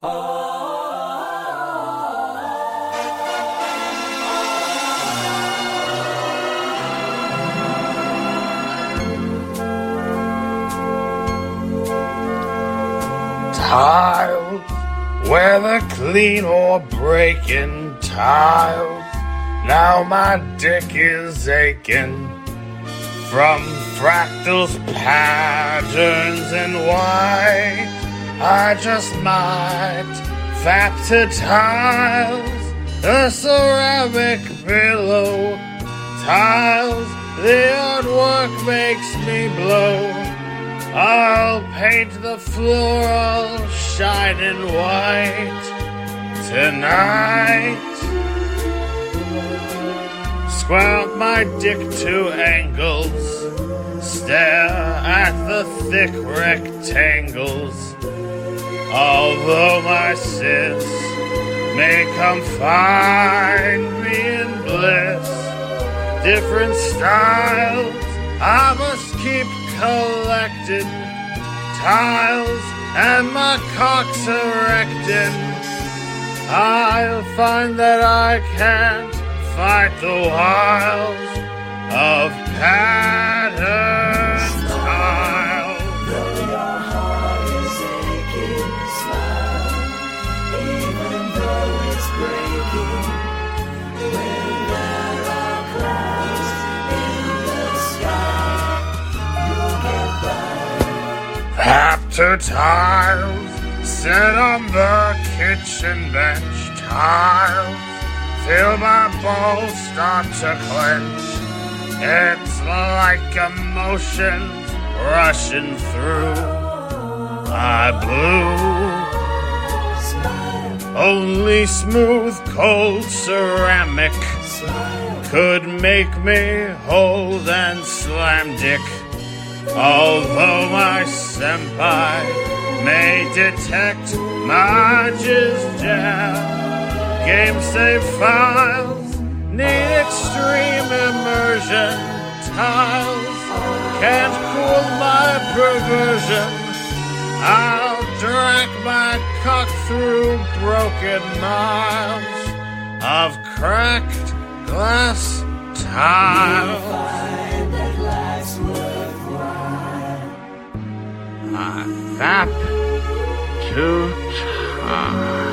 Tiles, whether clean or breaking tiles. Now my dick is aching from fractals, patterns, and white. I just might fap to tiles, a ceramic pillow. Tiles, the artwork makes me blow. I'll paint the floor all shining white tonight. Square up my dick to angles, stare at the thick rectangles. Although my sis may come find me in bliss, different styles I must keep collecting. Tiles and my cock's erecting. I'll find that I can't fight the wiles of pattern tiles. Though your heart is aching, smile, even though it's breaking. When there are clouds in the sky, you'll get by. After tiles, sit on the kitchen bench. Tiles, feel my balls start to clench. It's like emotions rushing through my blue. Only smooth, cold ceramic could make me hold and slam dick. Although my senpai may detect my jizz jam, game save files need extreme immersion. Tiles can't cool my perversion. I'll drag my cock through broken miles of cracked glass tiles. Find that life's worthwhile. I fap to time.